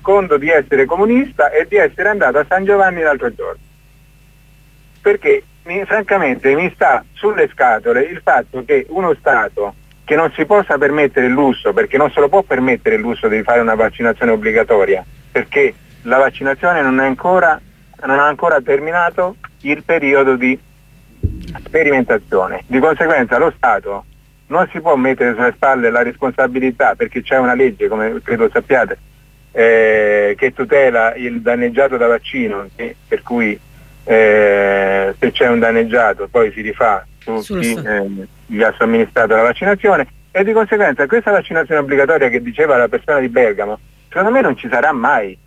nascondo di essere comunista e di essere andato a San Giovanni l'altro giorno. Perché francamente mi sta sulle scatole il fatto che uno Stato che non si possa permettere il lusso, perché non se lo può permettere il lusso di fare una vaccinazione obbligatoria, perché la vaccinazione non ha ancora terminato il periodo di sperimentazione. Di conseguenza lo Stato non si può mettere sulle spalle la responsabilità, perché c'è una legge, come credo sappiate, che tutela il danneggiato da vaccino, per cui se c'è un danneggiato poi si rifà su chi gli ha somministrato la vaccinazione, e di conseguenza questa vaccinazione obbligatoria che diceva la persona di Bergamo, secondo me non ci sarà mai,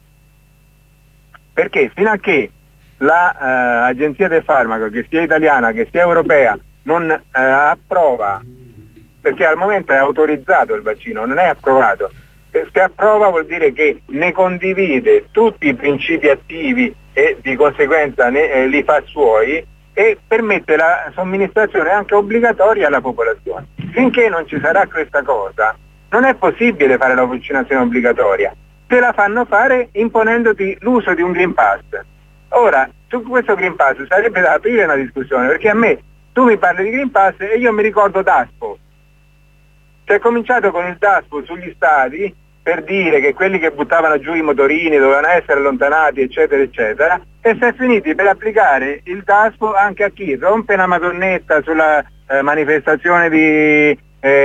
perché fino a che l'Agenzia del Farmaco, che sia italiana che sia europea, non approva, perché al momento è autorizzato il vaccino, non è approvato. Se approva vuol dire che ne condivide tutti i principi attivi e di conseguenza li fa suoi e permette la somministrazione anche obbligatoria alla popolazione. Finché non ci sarà questa cosa, non è possibile fare la vaccinazione obbligatoria. Te la fanno fare imponendoti l'uso di un Green Pass. Ora, su questo Green Pass sarebbe da aprire una discussione, perché a me, tu mi parli di Green Pass e io mi ricordo Daspo. Si è cominciato con il Daspo sugli stadi per dire che quelli che buttavano giù i motorini dovevano essere allontanati, eccetera, eccetera, e si è finiti per applicare il Daspo anche a chi rompe una madonnetta sulla manifestazione di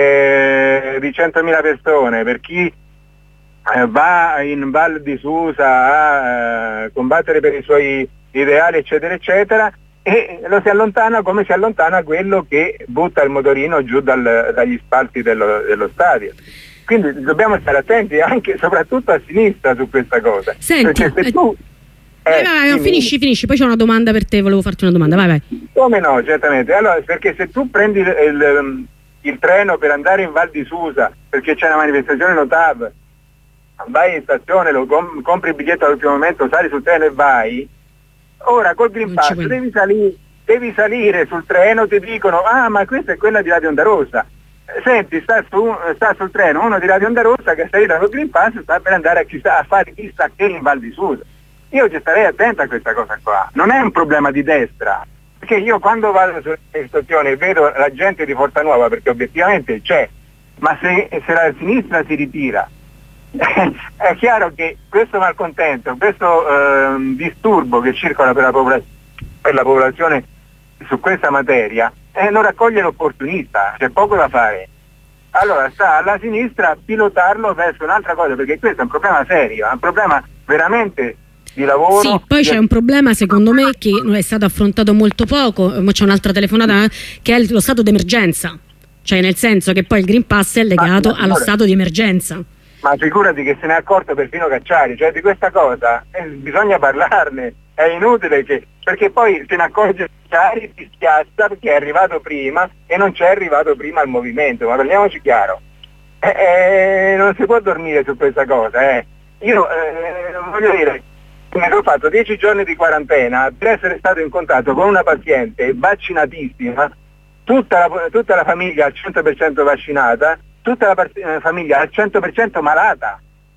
100.000 persone, per chi va in Val di Susa a combattere per i suoi ideali, eccetera, eccetera, e lo si allontana come si allontana quello che butta il motorino giù dagli spalti dello stadio. Quindi dobbiamo stare attenti anche soprattutto a sinistra su questa cosa. Senti, perché se tu vai, finisci, poi c'è una domanda per te, volevo farti una domanda, vai. Come no, certamente. Allora, perché se tu prendi il treno per andare in Val di Susa, perché c'è una manifestazione Notav, vai in stazione, compri il biglietto all'ultimo momento, sali sul treno e vai. Ora col Green Pass devi salire sul treno, ti dicono ma questa è quella di Radio Onda Rossa. Senti, sta sul treno uno di Radio Onda Rossa che è salito col Green Pass, sta per andare a fare chissà che in Val di Susa. Io ci starei attento a questa cosa qua, non è un problema di destra, perché io quando vado sulle stazioni e vedo la gente di Forza Nuova, perché obiettivamente c'è, ma se la sinistra si ritira, è chiaro che questo malcontento, questo disturbo che circola per la popolazione su questa materia non raccoglie l'opportunista, c'è poco da fare. Allora sta alla sinistra pilotarlo verso un'altra cosa, perché questo è un problema serio, è un problema veramente di lavoro. Sì, poi c'è un problema secondo me che è stato affrontato molto poco, c'è un'altra telefonata, che è lo stato d'emergenza, cioè nel senso che poi il Green Pass è legato allo stato di emergenza. Ma figurati che se ne è accorto perfino Cacciari, cioè di questa cosa bisogna parlarne, è inutile perché poi se ne accorge Cacciari, si schiaccia perché è arrivato prima e non c'è arrivato prima al movimento, ma parliamoci chiaro, non si può dormire su questa cosa. Io voglio dire, mi sono fatto 10 giorni di quarantena per essere stato in contatto con una paziente vaccinatissima, tutta la famiglia al 100% vaccinata, tutta la famiglia al 100% malata.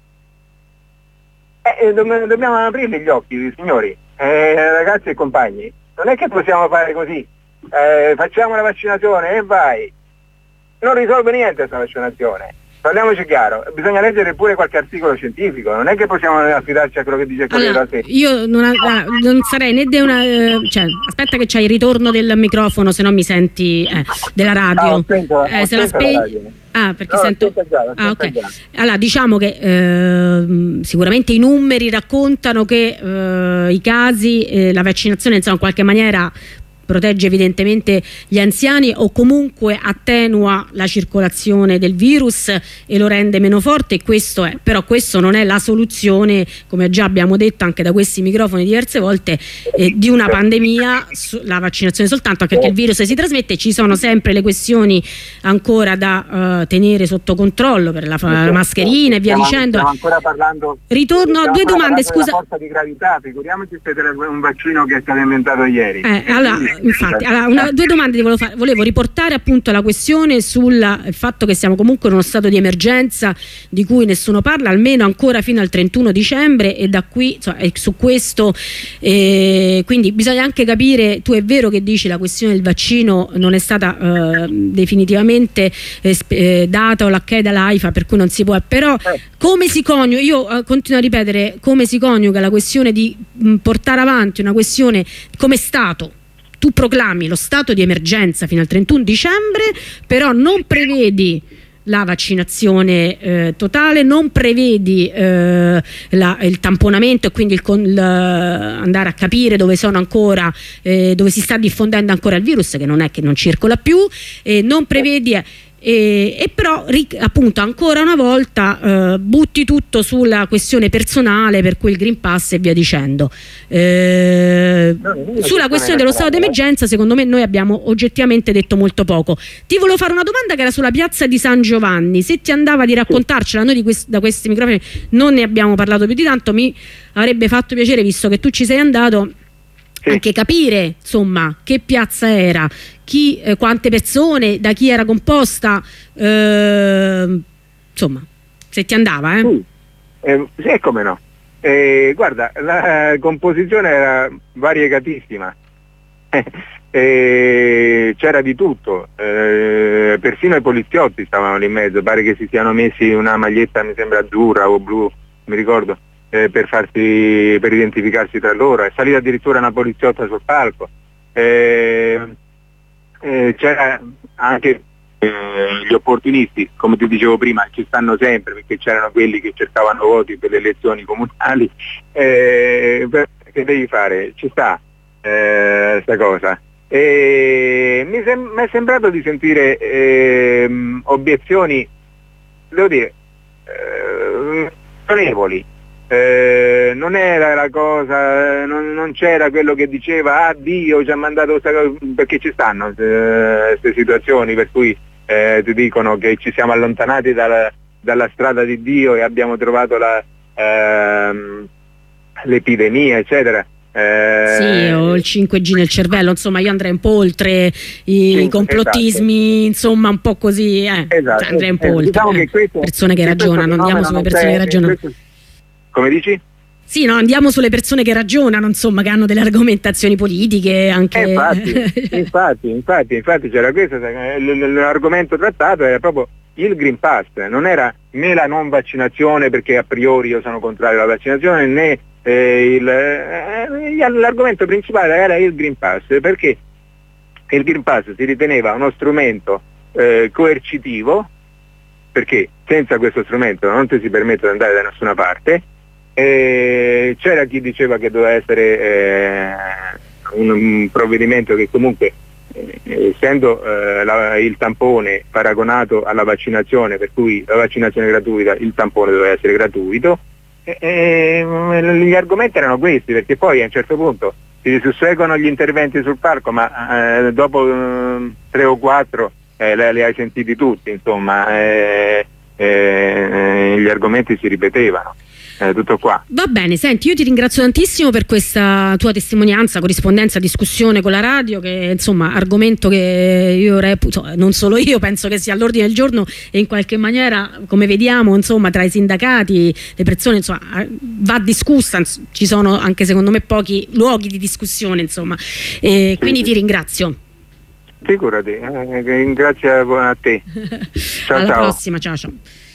Dobbiamo aprirli gli occhi, signori, ragazzi e compagni. Non è che possiamo fare così, facciamo la vaccinazione e vai. Non risolve niente questa vaccinazione. Parliamoci chiaro, bisogna leggere pure qualche articolo scientifico, non è che possiamo affidarci a quello che dice il Corriere della Sera. Io non sarei né di una aspetta che c'hai il ritorno del microfono, se no mi senti della radio. Se la spegni. Perché sento. Ok. Allora diciamo che sicuramente i numeri raccontano che i casi, la vaccinazione insomma in qualche maniera protegge evidentemente gli anziani o comunque attenua la circolazione del virus e lo rende meno forte, e questo è, però questo non è la soluzione, come già abbiamo detto anche da questi microfoni diverse volte, di una pandemia, la vaccinazione soltanto, anche perché il virus si trasmette, ci sono sempre le questioni ancora da tenere sotto controllo per la mascherina e via dicendo. Stiamo ancora parlando. Ritorno a due domande, scusa. La forza di gravità, figuriamoci se un vaccino che è stato inventato ieri. Allora infatti, allora, due domande volevo riportare appunto la questione sul fatto che siamo comunque in uno stato di emergenza di cui nessuno parla, almeno ancora fino al 31 dicembre, e da qui su questo quindi bisogna anche capire, tu è vero che dici la questione del vaccino non è stata definitivamente data o l'ok dall'AIFA, per cui non si può, però come si coniuga, io continuo a ripetere, come si coniuga la questione di portare avanti una questione come Stato. Tu proclami lo stato di emergenza fino al 31 dicembre, però non prevedi la vaccinazione totale, non prevedi il tamponamento e quindi andare a capire dove sono ancora, dove si sta diffondendo ancora il virus, che non è che non circola più, non prevedi e però appunto ancora una volta butti tutto sulla questione personale, per cui il Green Pass e via dicendo. Sulla questione dello stato d'emergenza secondo me noi abbiamo oggettivamente detto molto poco. Ti volevo fare una domanda che era sulla piazza di San Giovanni, se ti andava di raccontarcela. Noi da questi microfoni non ne abbiamo parlato più di tanto, mi avrebbe fatto piacere, visto che tu ci sei andato, anche capire insomma che piazza era, quante persone, da chi era composta, insomma, se ti andava. Sì, come no. Guarda, la composizione era variegatissima. C'era di tutto, persino i poliziotti stavano lì in mezzo, pare che si siano messi una maglietta, mi sembra azzurra o blu, mi ricordo, per identificarsi tra loro. È salita addirittura una poliziotta sul palco. C'era anche gli opportunisti, come ti dicevo prima, ci stanno sempre, perché c'erano quelli che cercavano voti per le elezioni comunali. Che devi fare? Ci sta sta cosa. Mi è sembrato di sentire obiezioni, devo dire, ragionevoli. Non era la cosa, non c'era quello che diceva Dio ci ha mandato, perché ci stanno queste situazioni per cui ti dicono che ci siamo allontanati dalla strada di Dio e abbiamo trovato l'epidemia, eccetera. Sì, o il 5G nel cervello, insomma io andrei un po' oltre i complottismi, esatto. Insomma un po' così, esatto. Andrei un po' oltre. Diciamo che persone che ragionano, andiamo sulle persone che ragionano. Come dici? Sì, no, andiamo sulle persone che ragionano, insomma, che hanno delle argomentazioni politiche anche. Infatti c'era questo, l'argomento trattato era proprio il Green Pass, non era né la non vaccinazione, perché a priori io sono contrario alla vaccinazione, né l'argomento principale era il Green Pass, perché il Green Pass si riteneva uno strumento coercitivo, perché senza questo strumento non ti si permette di andare da nessuna parte. C'era chi diceva che doveva essere un provvedimento che comunque, essendo il tampone paragonato alla vaccinazione, per cui la vaccinazione è gratuita, il tampone doveva essere gratuito. Gli argomenti erano questi, perché poi a un certo punto si susseguono gli interventi sul palco, ma dopo 3 o 4 li hai sentiti tutti, insomma, gli argomenti si ripetevano. Tutto qua. Va bene, senti, io ti ringrazio tantissimo per questa tua testimonianza, corrispondenza, discussione con la radio, che insomma argomento che io reputo, non solo io, penso che sia all'ordine del giorno, e in qualche maniera, come vediamo, insomma, tra i sindacati, le persone, insomma, va discussa, ci sono anche secondo me pochi luoghi di discussione, insomma, quindi ti ringrazio. Figurati, grazie a te. Ciao, alla prossima, ciao.